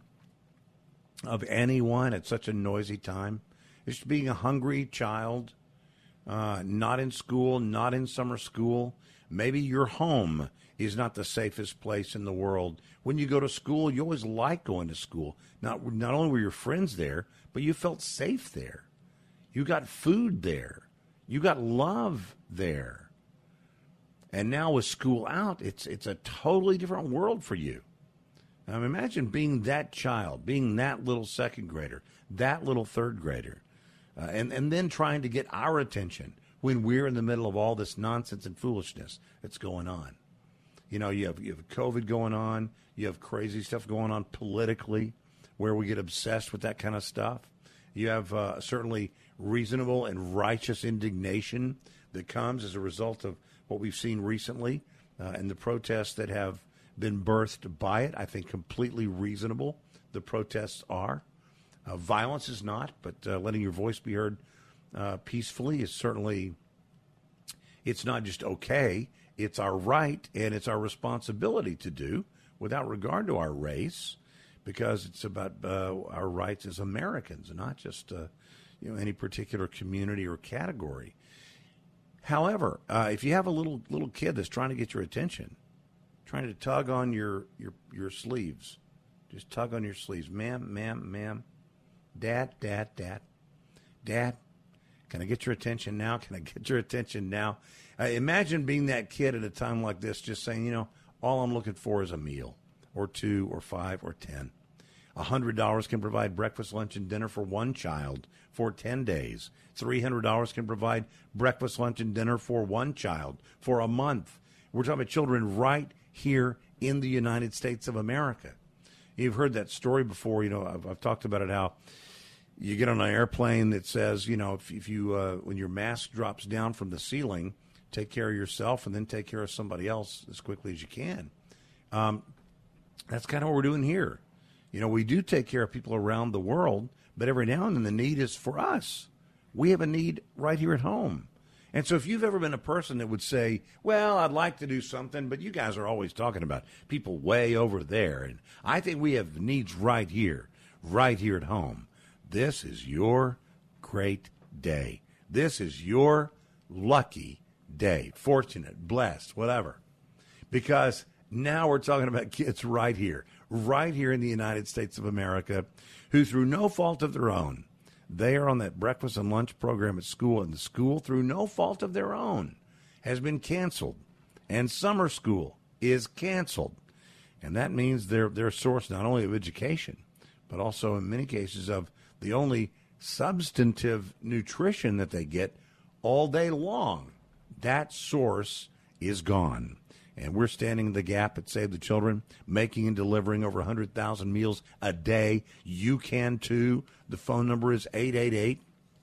of anyone at such a noisy time? Just being a hungry child, uh, not in school, not in summer school. Maybe your home is not the safest place in the world. When you go to school, you always like going to school. Not, not only were your friends there, but you felt safe there. You got food there. You got love there. And now with school out, it's it's a totally different world for you. Now imagine being that child, being that little second grader, that little third grader, uh, and, and then trying to get our attention when we're in the middle of all this nonsense and foolishness that's going on. You know, you have, you have COVID going on. You have crazy stuff going on politically where we get obsessed with that kind of stuff. You have uh, certainly reasonable and righteous indignation that comes as a result of what we've seen recently uh, and the protests that have been birthed by it. I think completely reasonable the protests are. Uh, violence is not, but uh, letting your voice be heard uh, peacefully is certainly, it's not just okay, it's our right and it's our responsibility to do without regard to our race, because it's about uh, our rights as Americans, not just uh, you know, any particular community or category. However, uh, if you have a little little kid that's trying to get your attention, trying to tug on your, your, your sleeves, just tug on your sleeves, ma'am, ma'am, ma'am, dad, dad, dad, dad, Can I get your attention now? Can I get your attention now? Uh, imagine being that kid at a time like this, just saying, you know, all I'm looking for is a meal or two or five or ten. one hundred dollars can provide breakfast, lunch, and dinner for one child for ten days. three hundred dollars can provide breakfast, lunch, and dinner for one child for a month. We're talking about children right here in the United States of America. You've heard that story before. You know, I've, I've talked about it, how you get on an airplane that says, you know, if, if you, uh, when your mask drops down from the ceiling, take care of yourself and then take care of somebody else as quickly as you can. Um, that's kind of what we're doing here. You know, we do take care of people around the world, but every now and then the need is for us. We have a need right here at home. And so if you've ever been a person that would say, well, I'd like to do something, but you guys are always talking about people way over there, and I think we have needs right here, right here at home. This is your great day. This is your lucky day, fortunate, blessed, whatever. Because now we're talking about kids right here, right here in the United States of America, who through no fault of their own, they are on that breakfast and lunch program at school, and the school, through no fault of their own, has been canceled. And summer school is canceled. And that means they're, they're a source not only of education, but also in many cases of the only substantive nutrition that they get all day long. That source is gone. And we're standing in the gap at Save the Children, making and delivering over one hundred thousand meals a day. You can too. The phone number is eight eight eight,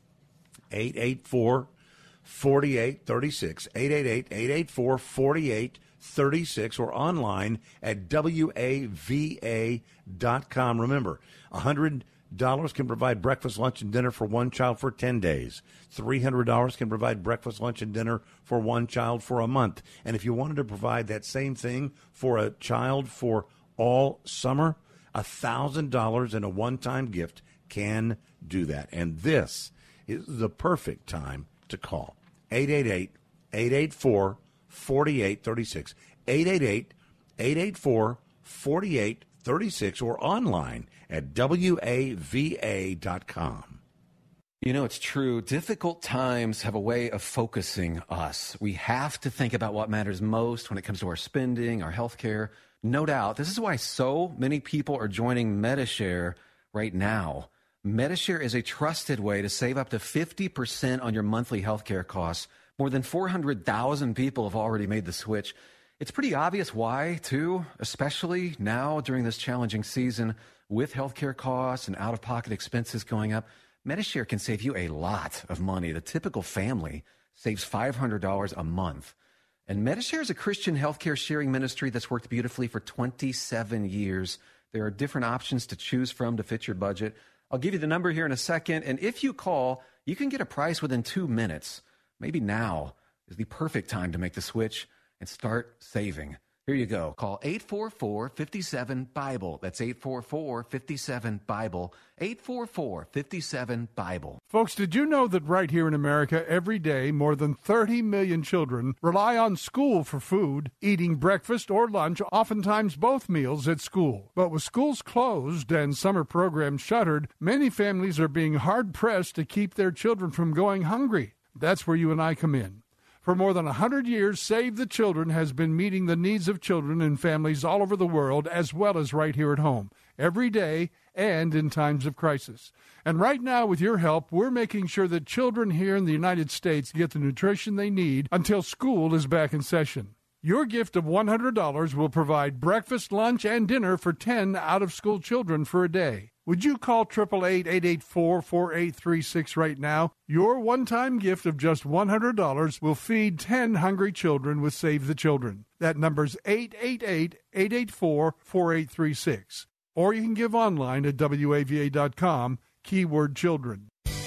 eight eight four, four eight three six, eight eight eight, eight eight four, four eight three six, or online at W A V A dot com. Remember, one hundred dollars can provide breakfast, lunch, and dinner for one child for ten days. three hundred dollars can provide breakfast, lunch, and dinner for one child for a month. And if you wanted to provide that same thing for a child for all summer, one thousand dollars in a one-time gift can do that. And this is the perfect time to call. eight eight eight, eight eight four, four eight three six. eight eight eight, eight eight four, four eight three six, or online at W A V A dot com. You know, it's true. Difficult times have a way of focusing us. We have to think about what matters most when it comes to our spending, our health care. No doubt. This is why so many people are joining Medi-Share right now. Medi-Share is a trusted way to save up to fifty percent on your monthly health care costs. More than four hundred thousand people have already made the switch. It's pretty obvious why, too, especially now during this challenging season with healthcare costs and out-of-pocket expenses going up. Medi-Share can save you a lot of money. The typical family saves five hundred dollars a month. And Medi-Share is a Christian healthcare sharing ministry that's worked beautifully for twenty-seven years. There are different options to choose from to fit your budget. I'll give you the number here in a second, and if you call, you can get a price within two minutes. Maybe now is the perfect time to make the switch and start saving. Here you go. Call eight four four, five seven, BIBLE. That's eight four four, five seven, BIBLE. eight four four, five seven, BIBLE. Folks, did you know that right here in America, every day, more than thirty million children rely on school for food, eating breakfast or lunch, oftentimes both meals at school. But with schools closed and summer programs shuttered, many families are being hard-pressed to keep their children from going hungry. That's where you and I come in. For more than one hundred years, Save the Children has been meeting the needs of children and families all over the world, as well as right here at home, every day and in times of crisis. And right now, with your help, we're making sure that children here in the United States get the nutrition they need until school is back in session. Your gift of one hundred dollars will provide breakfast, lunch, and dinner for ten out-of-school children for a day. Would you call eight eight eight, eight eight four, four eight three six right now? Your one-time gift of just one hundred dollars will feed ten hungry children with Save the Children. That number's eight eight eight, eight eight four, four eight three six. Or you can give online at W A V A dot com, keyword children.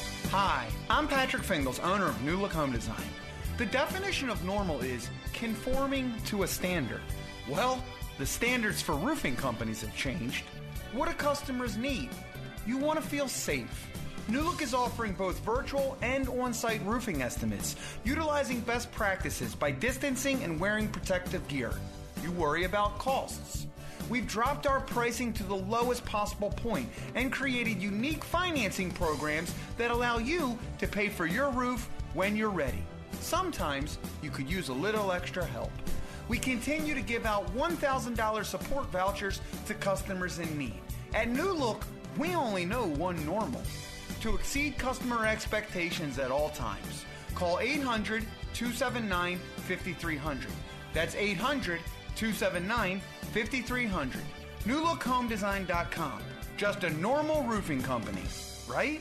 Hi, I'm Patrick Fingles, owner of New Look Home Design. The definition of normal is conforming to a standard. Well, the standards for roofing companies have changed. What do customers need? You want to feel safe. New Look is offering both virtual and on-site roofing estimates, utilizing best practices by distancing and wearing protective gear. You worry about costs. We've dropped our pricing to the lowest possible point and created unique financing programs that allow you to pay for your roof when you're ready. Sometimes you could use a little extra help. We continue to give out one thousand dollars support vouchers to customers in need. At New Look, we only know one normal. To exceed customer expectations at all times, call eight hundred, two seven nine, five three zero zero. That's eight hundred, two seven nine, five three zero zero. new look home design dot com. Just a normal roofing company, right?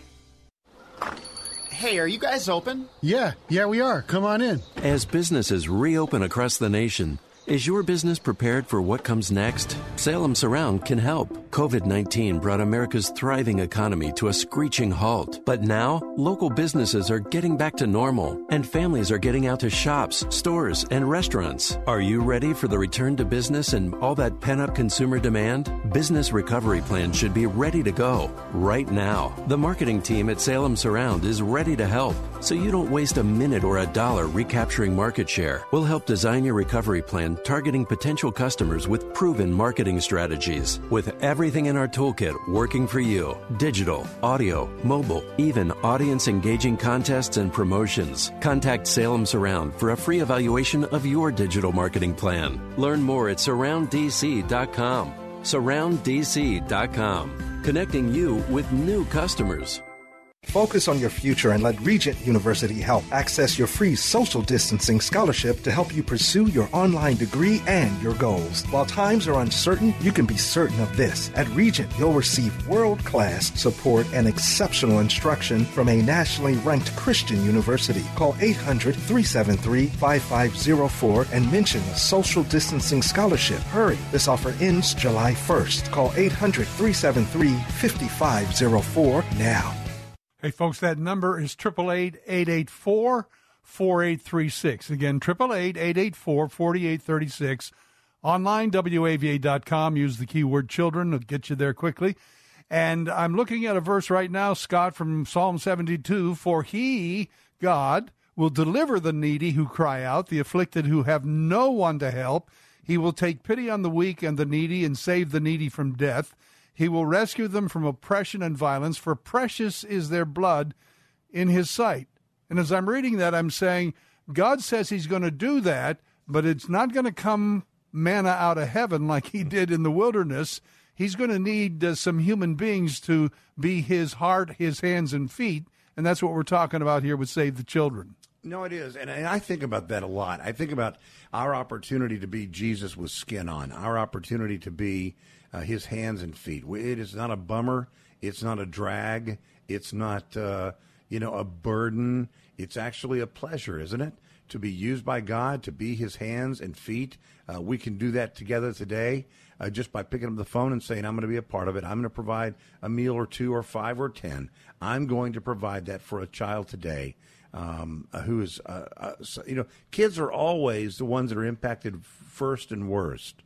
Hey, are you guys open? Yeah, yeah, we are. Come on in. As businesses reopen across the nation, is your business prepared for what comes next? Salem Surround can help. COVID nineteen brought America's thriving economy to a screeching halt. But now, local businesses are getting back to normal, and families are getting out to shops, stores, and restaurants. Are you ready for the return to business and all that pent-up consumer demand? Business recovery plans should be ready to go right now. The marketing team at Salem Surround is ready to help, so you don't waste a minute or a dollar recapturing market share. We'll help design your recovery plan, targeting potential customers with proven marketing strategies. With everything in our toolkit working for you: digital, audio, mobile, even audience-engaging contests and promotions. Contact Salem Surround for a free evaluation of your digital marketing plan. Learn more at surround d c dot com. surround d c dot com. Connecting you with new customers. Focus on your future and let Regent University help. Access your free social distancing scholarship to help you pursue your online degree and your goals. While times are uncertain, you can be certain of this. At Regent, you'll receive world-class support and exceptional instruction from a nationally ranked Christian university. Call eight hundred, three seven three, five five zero four and mention a social distancing scholarship. Hurry, this offer ends July first. Call eight hundred, three seven three, five five zero four now. Hey, folks, that number is eight eight eight, eight eight four, four eight three six. Again, eight eight eight, eight eight four, four eight three six. Online, W A V A dot com. Use the keyword children. It'll get you there quickly. And I'm looking at a verse right now, Scott, from Psalm seventy-two. For he, God, will deliver the needy who cry out, the afflicted who have no one to help. He will take pity on the weak and the needy and save the needy from death. He will rescue them from oppression and violence, for precious is their blood in his sight. And as I'm reading that, I'm saying, God says he's going to do that, but it's not going to come manna out of heaven like he did in the wilderness. He's going to need uh, some human beings to be his heart, his hands, and feet. And that's what we're talking about here with Save the Children. No, it is. And, and I think about that a lot. I think about our opportunity to be Jesus with skin on, our opportunity to be uh, his hands and feet. It is not a bummer. It's not a drag. It's not, uh, you know, a burden. It's actually a pleasure, isn't it? To be used by God, to be his hands and feet. Uh, we can do that together today uh, just by picking up the phone and saying, I'm going to be a part of it. I'm going to provide a meal or two or five or ten. I'm going to provide that for a child today. Um, uh, who is, uh, uh, so, you know, kids are always the ones that are impacted first and worst.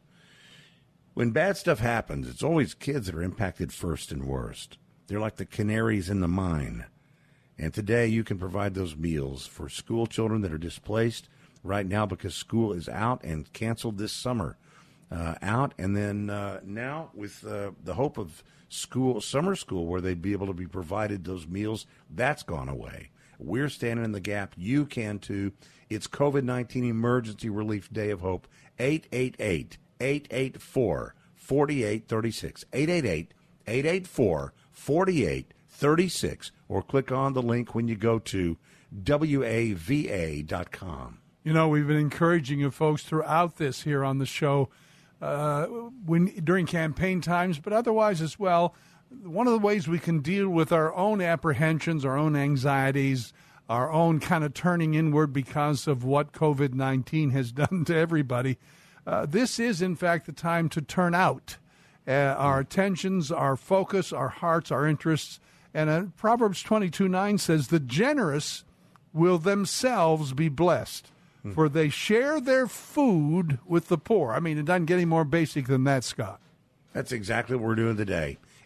When bad stuff happens, it's always kids that are impacted first and worst. They're like the canaries in the mine. And today you can provide those meals for school children that are displaced right now because school is out and canceled this summer. Uh, out, and then uh, now with uh, the hope of school, summer school, where they'd be able to be provided those meals, that's gone away. We're standing in the gap. You can too. It's COVID nineteen Emergency Relief Day of Hope. eight eight eight, eight eight four, four eight three six. eight eight eight, eight eight four, four eight three six. Or click on the link when you go to W A V A dot com. You know, we've been encouraging you folks throughout this here on the show uh, when during campaign times, but otherwise as well. One of the ways we can deal with our own apprehensions, our own anxieties, our own kind of turning inward because of what COVID nineteen has done to everybody, uh, this is, in fact, the time to turn out uh, our attentions, our focus, our hearts, our interests. And uh, Proverbs twenty-two nine says, the generous will themselves be blessed, hmm. for they share their food with the poor. I mean, it doesn't get any more basic than that, Scott. That's exactly what we're doing today.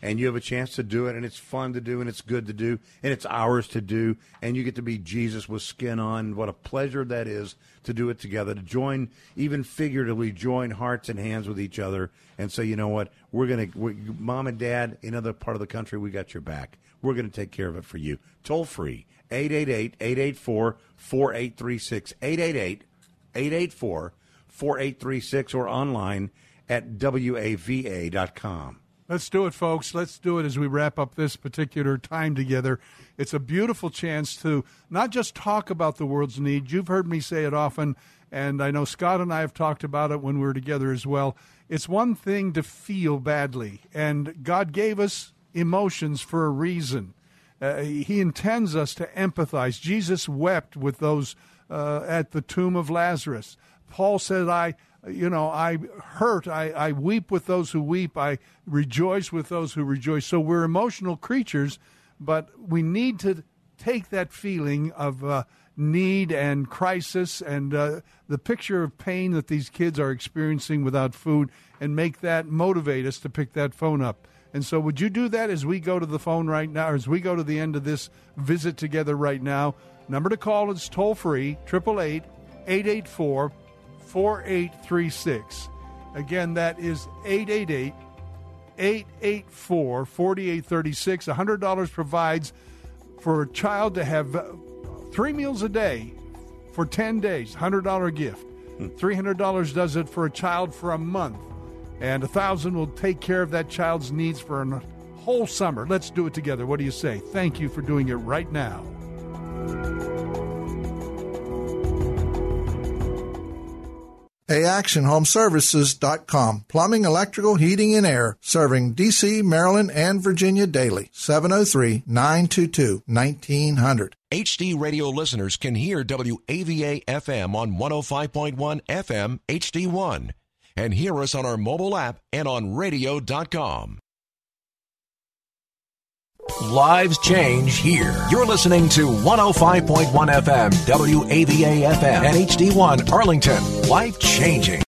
and you have a chance to do it, and it's fun to do, and it's good to do, and it's ours to do, and you get to be Jesus with skin on. What a pleasure that is to do it together, to join, even figuratively, join hearts and hands with each other and say, you know what, we're going to, Mom and Dad, in another part of the country, we got your back. We're going to take care of it for you. Toll free, eight eight eight, eight eight four, four eight three six, eight eight eight, eight eight four, four eight three six, or online at W A V A dot com. Let's do it, folks. Let's do it as we wrap up this particular time together. It's a beautiful chance to not just talk about the world's needs. You've heard me say it often, and I know Scott and I have talked about it when we were together as well. It's one thing to feel badly, and God gave us emotions for a reason. Uh, he intends us to empathize. Jesus wept with those uh, at the tomb of Lazarus. Paul said, I... You know, I hurt, I, I weep with those who weep, I rejoice with those who rejoice. So we're emotional creatures, but we need to take that feeling of uh, need and crisis and uh, the picture of pain that these kids are experiencing without food and make that motivate us to pick that phone up. And so would you do that as we go to the phone right now, or as we go to the end of this visit together right now? Number to call is toll-free, eight eight eight, eight eight four, four eight three six. Again, that is eight eight eight, eight eight four, four eight three six. one hundred dollars provides for a child to have three meals a day for ten days, one hundred dollars gift. three hundred dollars does it for a child for a month. And one thousand dollars will take care of that child's needs for a whole summer. Let's do it together. What do you say? Thank you for doing it right now. A Action Home Services dot com. Plumbing, electrical, heating, and air. Serving D C, Maryland, and Virginia daily. seven oh three, nine two two, nineteen hundred. H D radio listeners can hear W A V A F M on one oh five point one F M H D one. And hear us on our mobile app and on radio dot com. Lives change here. You're listening to one oh five point one F M, W A V A F M, and H D one Arlington. Life changing.